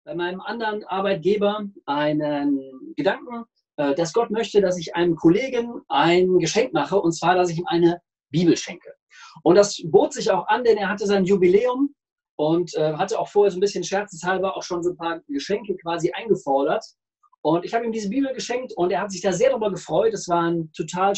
bei meinem anderen Arbeitgeber einen Gedanken, dass Gott möchte, dass ich einem Kollegen ein Geschenk mache, und zwar, dass ich ihm eine Bibel schenke. Und das bot sich auch an, denn er hatte sein Jubiläum und hatte auch vorher so ein bisschen scherzeshalber auch schon so ein paar Geschenke quasi eingefordert. Und ich habe ihm diese Bibel geschenkt und er hat sich da sehr darüber gefreut. Es war ein total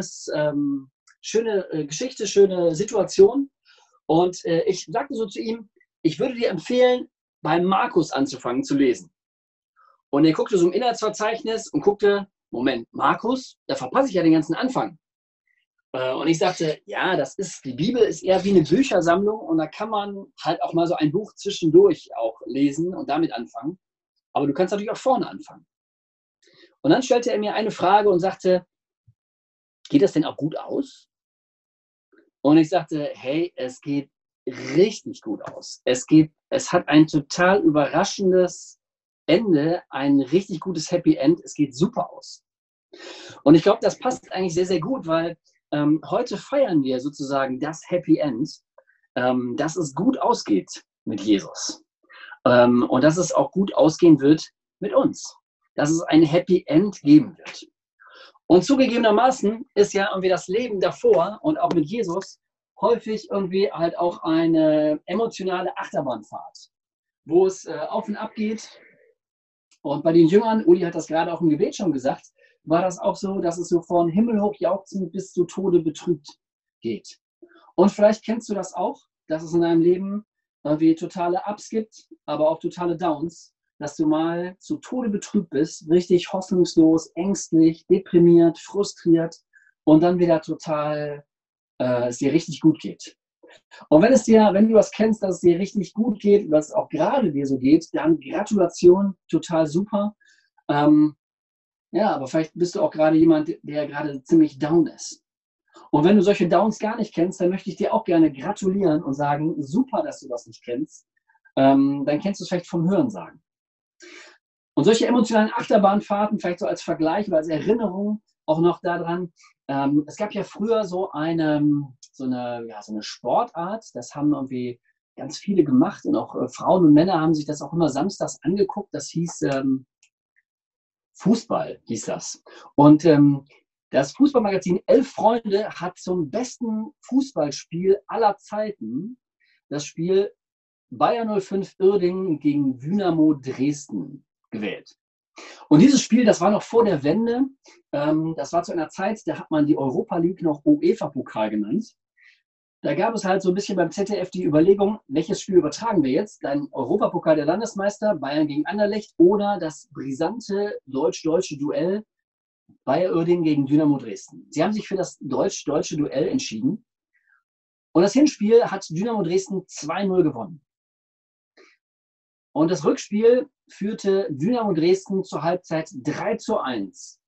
schöne Geschichte, schöne Situation. Und ich sagte so zu ihm, ich würde dir empfehlen, beim Markus anzufangen zu lesen. Und er guckte so im Inhaltsverzeichnis und guckte, Moment, Markus, da verpasse ich ja den ganzen Anfang. Und ich sagte, ja, die Bibel ist eher wie eine Büchersammlung und da kann man halt auch mal so ein Buch zwischendurch auch lesen und damit anfangen. Aber du kannst natürlich auch vorne anfangen. Und dann stellte er mir eine Frage und sagte, geht das denn auch gut aus? Und ich sagte, hey, es geht richtig gut aus. Es hat ein total überraschendes Ende, ein richtig gutes Happy End. Es geht super aus. Und ich glaube, das passt eigentlich sehr, sehr gut, weil heute feiern wir sozusagen das Happy End, dass es gut ausgeht mit Jesus. Und dass es auch gut ausgehen wird mit uns. Dass es ein Happy End geben wird. Und zugegebenermaßen ist ja irgendwie das Leben davor und auch mit Jesus häufig irgendwie halt auch eine emotionale Achterbahnfahrt, wo es auf und ab geht. Und bei den Jüngern, Uli hat das gerade auch im Gebet schon gesagt, war das auch so, dass es so von Himmel hoch jauchzend bis zu Tode betrübt geht. Und vielleicht kennst du das auch, dass es in deinem Leben irgendwie totale Ups gibt, aber auch totale Downs, dass du mal zu Tode betrübt bist, richtig hoffnungslos, ängstlich, deprimiert, frustriert und dann wieder total es dir richtig gut geht. Und wenn du das kennst, dass es dir richtig gut geht, dass es auch gerade dir so geht, dann Gratulation, total super. Ja, aber vielleicht bist du auch gerade jemand, der gerade ziemlich down ist. Und wenn du solche Downs gar nicht kennst, dann möchte ich dir auch gerne gratulieren und sagen, super, dass du das nicht kennst. Dann kennst du es vielleicht vom Hörensagen. Und solche emotionalen Achterbahnfahrten, vielleicht so als Vergleich oder als Erinnerung auch noch daran, es gab ja früher so eine Sportart, das haben irgendwie ganz viele gemacht und auch Frauen und Männer haben sich das auch immer samstags angeguckt, das hieß Fußball, hieß das. Und das Fußballmagazin Elf Freunde hat zum besten Fußballspiel aller Zeiten das Spiel Bayer 05 Uerdingen gegen Dynamo Dresden gewählt. Und dieses Spiel, das war noch vor der Wende, das war zu einer Zeit, da hat man die Europa League noch UEFA-Pokal genannt. Da gab es halt so ein bisschen beim ZDF die Überlegung, welches Spiel übertragen wir jetzt? Dein Europapokal der Landesmeister, Bayern gegen Anderlecht oder das brisante deutsch-deutsche Duell Bayer Uerdingen gegen Dynamo Dresden. Sie haben sich für das deutsch-deutsche Duell entschieden. Und das Hinspiel hat Dynamo Dresden 2-0 gewonnen. Und das Rückspiel führte Dynamo Dresden zur Halbzeit 3-1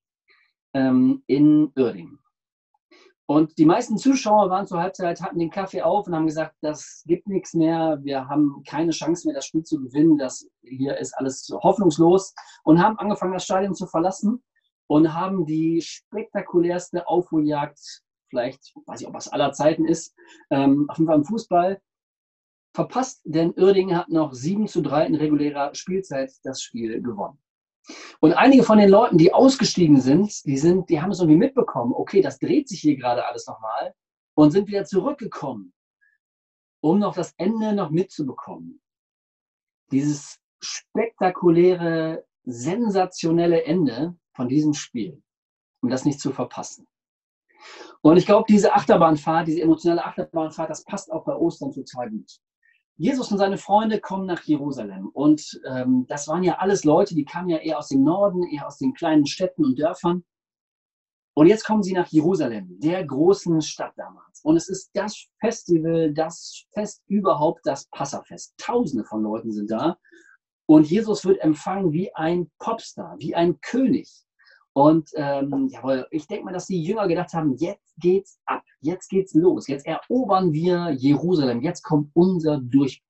in Uerdingen. Und die meisten Zuschauer waren zur Halbzeit, hatten den Kaffee auf und haben gesagt, das gibt nichts mehr, wir haben keine Chance mehr, das Spiel zu gewinnen, hier ist alles hoffnungslos, und haben angefangen, das Stadion zu verlassen und haben die spektakulärste Aufholjagd, vielleicht, weiß ich, ob das aller Zeiten ist, auf jeden Fall im Fußball, verpasst, denn Uerdingen hat noch 7-3 in regulärer Spielzeit das Spiel gewonnen. Und einige von den Leuten, die ausgestiegen sind, die haben es irgendwie mitbekommen, okay, das dreht sich hier gerade alles nochmal, und sind wieder zurückgekommen, um noch das Ende noch mitzubekommen. Dieses spektakuläre, sensationelle Ende von diesem Spiel, um das nicht zu verpassen. Und ich glaube, diese Achterbahnfahrt, diese emotionale Achterbahnfahrt, das passt auch bei Ostern total gut. Jesus und seine Freunde kommen nach Jerusalem und das waren ja alles Leute, die kamen ja eher aus dem Norden, eher aus den kleinen Städten und Dörfern. Und jetzt kommen sie nach Jerusalem, der großen Stadt damals. Und es ist das Festival, das Fest überhaupt, das Passafest. Tausende von Leuten sind da und Jesus wird empfangen wie ein Popstar, wie ein König. Und jawohl, ich denke mal, dass die Jünger gedacht haben, jetzt geht's ab, jetzt geht's los, jetzt erobern wir Jerusalem, jetzt kommt unser Durchbruch.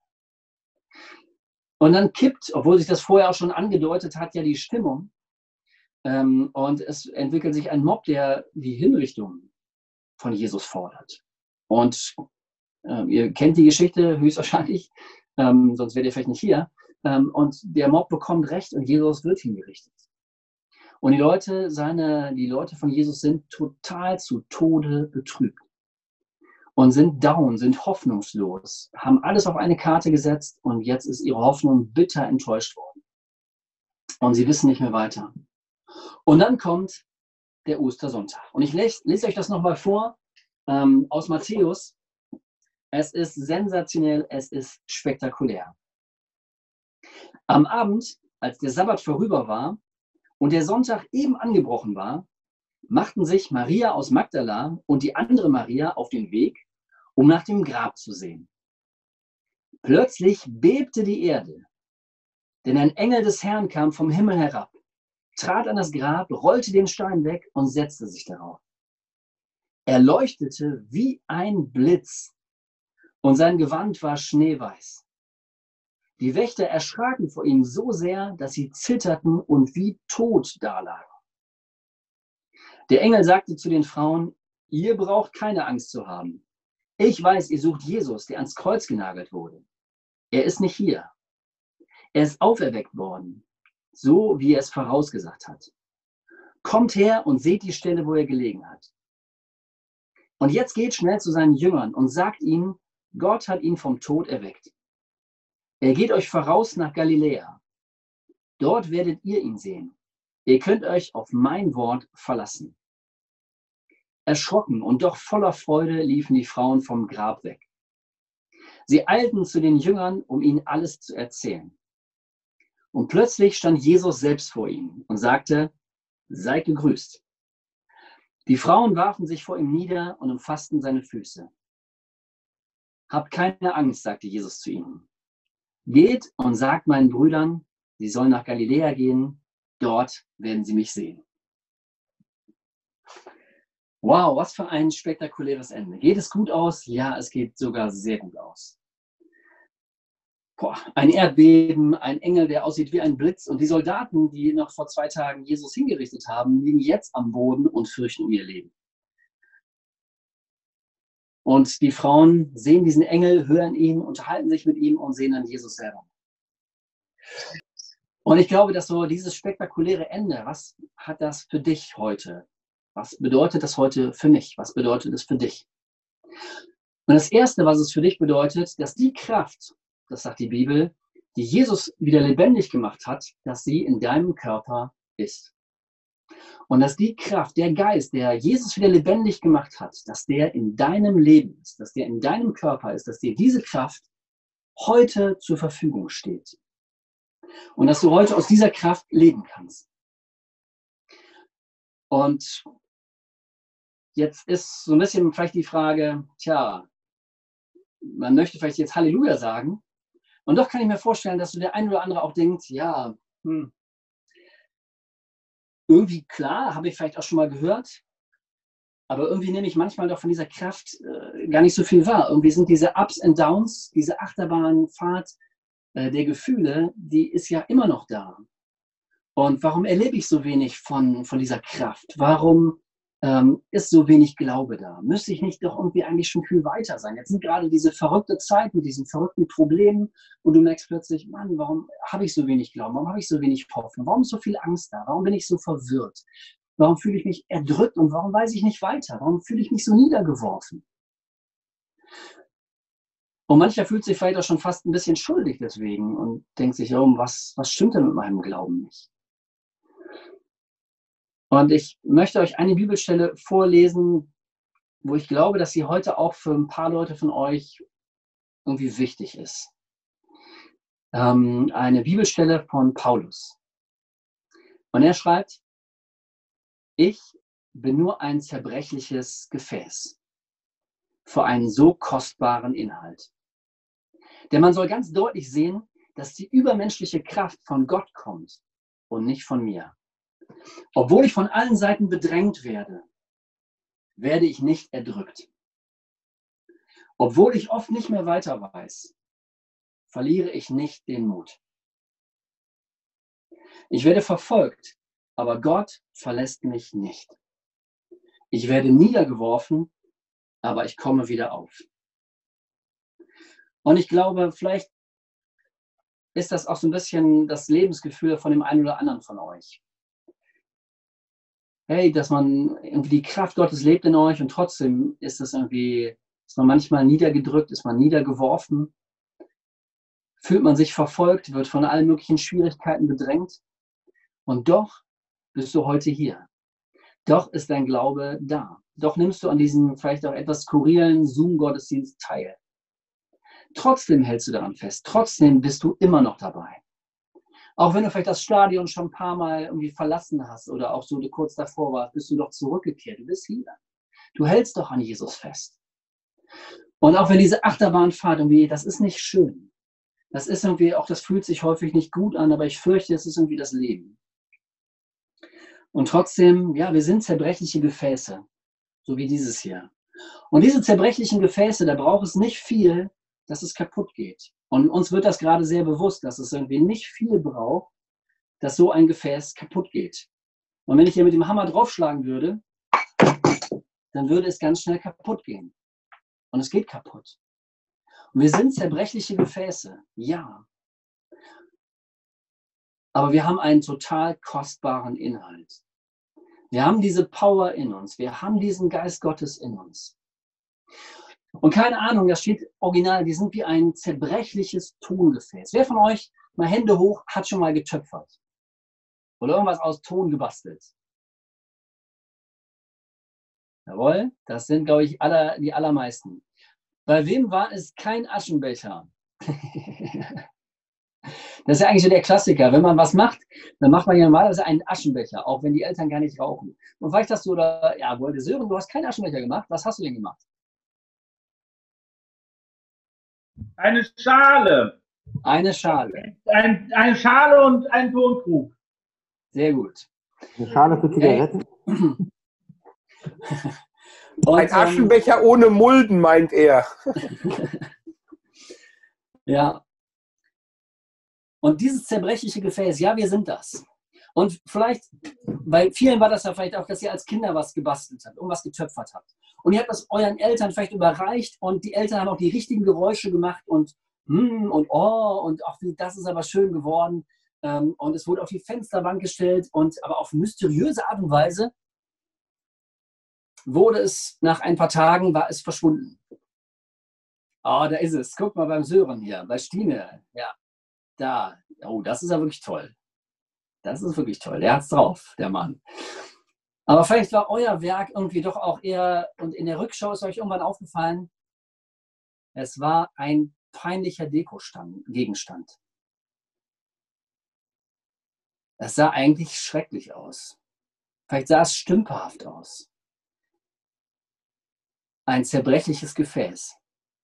Und dann kippt, obwohl sich das vorher auch schon angedeutet hat, ja die Stimmung. Und es entwickelt sich ein Mob, der die Hinrichtung von Jesus fordert. Und ihr kennt die Geschichte höchstwahrscheinlich, sonst wärt ihr vielleicht nicht hier. Und der Mob bekommt Recht und Jesus wird hingerichtet. Und die Leute von Jesus sind total zu Tode betrübt und sind down, sind hoffnungslos, haben alles auf eine Karte gesetzt und jetzt ist ihre Hoffnung bitter enttäuscht worden. Und sie wissen nicht mehr weiter. Und dann kommt der Ostersonntag. Und ich lese euch das nochmal vor aus Matthäus. Es ist sensationell, es ist spektakulär. Am Abend, als der Sabbat vorüber war und der Sonntag eben angebrochen war, machten sich Maria aus Magdala und die andere Maria auf den Weg, um nach dem Grab zu sehen. Plötzlich bebte die Erde, denn ein Engel des Herrn kam vom Himmel herab, trat an das Grab, rollte den Stein weg und setzte sich darauf. Er leuchtete wie ein Blitz und sein Gewand war schneeweiß. Die Wächter erschraken vor ihm so sehr, dass sie zitterten und wie tot dalagen. Der Engel sagte zu den Frauen: Ihr braucht keine Angst zu haben. Ich weiß, ihr sucht Jesus, der ans Kreuz genagelt wurde. Er ist nicht hier. Er ist auferweckt worden, so wie er es vorausgesagt hat. Kommt her und seht die Stelle, wo er gelegen hat. Und jetzt geht schnell zu seinen Jüngern und sagt ihnen, Gott hat ihn vom Tod erweckt. Er geht euch voraus nach Galiläa. Dort werdet ihr ihn sehen. Ihr könnt euch auf mein Wort verlassen. Erschrocken und doch voller Freude liefen die Frauen vom Grab weg. Sie eilten zu den Jüngern, um ihnen alles zu erzählen. Und plötzlich stand Jesus selbst vor ihnen und sagte, seid gegrüßt. Die Frauen warfen sich vor ihm nieder und umfassten seine Füße. Habt keine Angst, sagte Jesus zu ihnen. Geht und sagt meinen Brüdern, sie sollen nach Galiläa gehen, dort werden sie mich sehen. Wow, was für ein spektakuläres Ende. Geht es gut aus? Ja, es geht sogar sehr gut aus. Ein Erdbeben, ein Engel, der aussieht wie ein Blitz und die Soldaten, die noch vor 2 Tagen Jesus hingerichtet haben, liegen jetzt am Boden und fürchten um ihr Leben. Und die Frauen sehen diesen Engel, hören ihn, unterhalten sich mit ihm und sehen dann Jesus selber. Und ich glaube, dass so dieses spektakuläre Ende, was hat das für dich heute? Was bedeutet das heute für mich? Was bedeutet es für dich? Und das Erste, was es für dich bedeutet, dass die Kraft, das sagt die Bibel, die Jesus wieder lebendig gemacht hat, dass sie in deinem Körper ist. Und dass die Kraft, der Geist, der Jesus wieder lebendig gemacht hat, dass der in deinem Leben ist, dass der in deinem Körper ist, dass dir diese Kraft heute zur Verfügung steht. Und dass du heute aus dieser Kraft leben kannst. Und jetzt ist so ein bisschen vielleicht die Frage, man möchte vielleicht jetzt Halleluja sagen. Und doch kann ich mir vorstellen, dass der ein oder andere auch denkt, irgendwie klar, habe ich vielleicht auch schon mal gehört, aber irgendwie nehme ich manchmal doch von dieser Kraft gar nicht so viel wahr. Irgendwie sind diese Ups and Downs, diese Achterbahnfahrt der Gefühle, die ist ja immer noch da. Und warum erlebe ich so wenig von dieser Kraft? Warum ist so wenig Glaube da? Müsste ich nicht doch irgendwie eigentlich schon viel weiter sein? Jetzt sind gerade diese verrückte Zeit mit diesen verrückten Problemen und du merkst plötzlich, Mann, warum habe ich so wenig Glauben? Warum habe ich so wenig Hoffnung? Warum ist so viel Angst da? Warum bin ich so verwirrt? Warum fühle ich mich erdrückt und warum weiß ich nicht weiter? Warum fühle ich mich so niedergeworfen? Und mancher fühlt sich vielleicht auch schon fast ein bisschen schuldig deswegen und denkt sich, was stimmt denn mit meinem Glauben nicht? Und ich möchte euch eine Bibelstelle vorlesen, wo ich glaube, dass sie heute auch für ein paar Leute von euch irgendwie wichtig ist. Eine Bibelstelle von Paulus. Und er schreibt, ich bin nur ein zerbrechliches Gefäß für einen so kostbaren Inhalt. Denn man soll ganz deutlich sehen, dass die übermenschliche Kraft von Gott kommt und nicht von mir. Obwohl ich von allen Seiten bedrängt werde, werde ich nicht erdrückt. Obwohl ich oft nicht mehr weiter weiß, verliere ich nicht den Mut. Ich werde verfolgt, aber Gott verlässt mich nicht. Ich werde niedergeworfen, aber ich komme wieder auf. Und ich glaube, vielleicht ist das auch so ein bisschen das Lebensgefühl von dem einen oder anderen von euch. Hey, dass man irgendwie die Kraft Gottes lebt in euch und trotzdem ist man manchmal niedergedrückt, ist man niedergeworfen, fühlt man sich verfolgt, wird von allen möglichen Schwierigkeiten bedrängt und doch bist du heute hier. Doch ist dein Glaube da. Doch nimmst du an diesem vielleicht auch etwas skurrilen Zoom-Gottesdienst teil. Trotzdem hältst du daran fest. Trotzdem bist du immer noch dabei. Auch wenn du vielleicht das Stadion schon ein paar Mal irgendwie verlassen hast oder auch so kurz davor warst, bist du doch zurückgekehrt. Du bist hier. Du hältst doch an Jesus fest. Und auch wenn diese Achterbahnfahrt irgendwie, das ist nicht schön. Das ist irgendwie auch, das fühlt sich häufig nicht gut an, aber ich fürchte, es ist irgendwie das Leben. Und trotzdem, ja, wir sind zerbrechliche Gefäße, so wie dieses hier. Und diese zerbrechlichen Gefäße, da braucht es nicht viel, dass es kaputt geht. Und uns wird das gerade sehr bewusst, dass es irgendwie nicht viel braucht, dass so ein Gefäß kaputt geht. Und wenn ich hier mit dem Hammer draufschlagen würde, dann würde es ganz schnell kaputt gehen. Und es geht kaputt. Und wir sind zerbrechliche Gefäße, ja. Aber wir haben einen total kostbaren Inhalt. Wir haben diese Power in uns. Wir haben diesen Geist Gottes in uns. Und keine Ahnung, das steht original, wir sind wie ein zerbrechliches Tongefäß. Wer von euch, mal Hände hoch, hat schon mal getöpfert? Oder irgendwas aus Ton gebastelt? Jawohl, das sind, glaube ich, die allermeisten. Bei wem war es kein Aschenbecher? Das ist ja eigentlich so der Klassiker. Wenn man was macht, dann macht man ja normalerweise einen Aschenbecher, auch wenn die Eltern gar nicht rauchen. Und vielleicht hast du, Sören, du hast keinen Aschenbecher gemacht. Was hast du denn gemacht? Eine Schale. Eine Schale. Eine Schale und ein Tonkrug. Sehr gut. Eine Schale für Zigaretten? Und, ein Aschenbecher ohne Mulden, meint er. Ja. Und dieses zerbrechliche Gefäß, ja, wir sind das. Und vielleicht, bei vielen war das ja vielleicht auch, dass ihr als Kinder was gebastelt habt, irgendwas getöpfert habt. Und ihr habt das euren Eltern vielleicht überreicht und die Eltern haben auch die richtigen Geräusche gemacht und und oh und auch das ist aber schön geworden. Und es wurde auf die Fensterbank gestellt aber auf mysteriöse Art und Weise wurde es nach ein paar Tagen, war es verschwunden. Oh, da ist es. Guck mal beim Sören hier, bei Stine. Ja, da. Oh, das ist ja wirklich toll. Das ist wirklich toll. Der hat's drauf, der Mann. Aber vielleicht war euer Werk irgendwie doch auch eher, und in der Rückschau ist euch irgendwann aufgefallen, es war ein peinlicher Gegenstand. Es sah eigentlich schrecklich aus. Vielleicht sah es stümperhaft aus. Ein zerbrechliches Gefäß.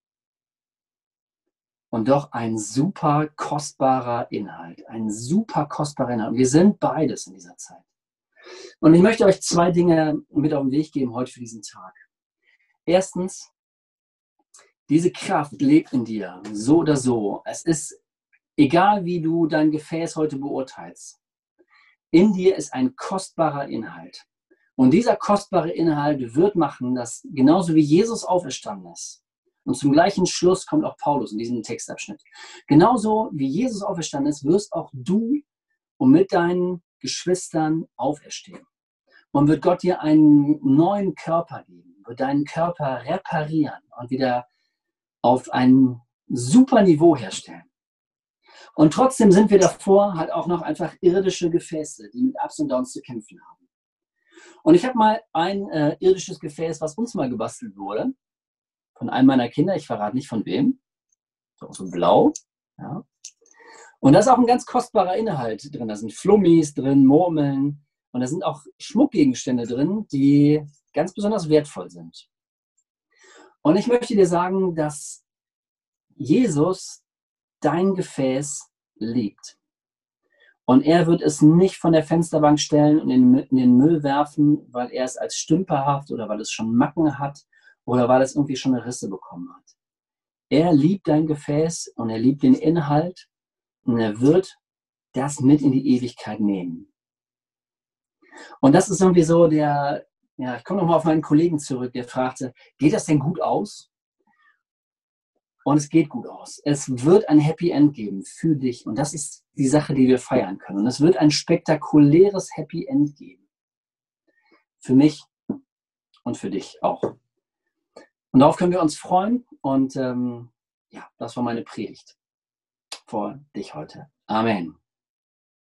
Und doch ein super kostbarer Inhalt. Ein super kostbarer Inhalt. Und wir sind beides in dieser Zeit. Und ich möchte euch 2 Dinge mit auf den Weg geben heute für diesen Tag. Erstens, diese Kraft lebt in dir, so oder so. Es ist egal, wie du dein Gefäß heute beurteilst. In dir ist ein kostbarer Inhalt. Und dieser kostbare Inhalt wird machen, dass genauso wie Jesus auferstanden ist, und zum gleichen Schluss kommt auch Paulus in diesem Textabschnitt, genauso wie Jesus auferstanden ist, wirst auch du und mit deinen Geschwistern auferstehen. Und wird Gott dir einen neuen Körper geben, wird deinen Körper reparieren und wieder auf ein super Niveau herstellen. Und trotzdem sind wir davor halt auch noch einfach irdische Gefäße, die mit Ups und Downs zu kämpfen haben. Und ich habe mal ein irdisches Gefäß, was uns mal gebastelt wurde, von einem meiner Kinder, ich verrate nicht von wem, so blau. Ja. Und da ist auch ein ganz kostbarer Inhalt drin. Da sind Flummis drin, Murmeln und da sind auch Schmuckgegenstände drin, die ganz besonders wertvoll sind. Und ich möchte dir sagen, dass Jesus dein Gefäß liebt. Und er wird es nicht von der Fensterbank stellen und in den Müll werfen, weil er es als stümperhaft oder weil es schon Macken hat oder weil es irgendwie schon eine Risse bekommen hat. Er liebt dein Gefäß und er liebt den Inhalt und er wird das mit in die Ewigkeit nehmen. Und das ist irgendwie so ich komme nochmal auf meinen Kollegen zurück, der fragte, geht das denn gut aus? und es geht gut aus. Es wird ein Happy End geben für dich und das ist die Sache, die wir feiern können. Und es wird ein spektakuläres Happy End geben. Für mich und für dich auch. Und darauf können wir uns freuen und ja, das war meine Predigt vor dich heute. Amen.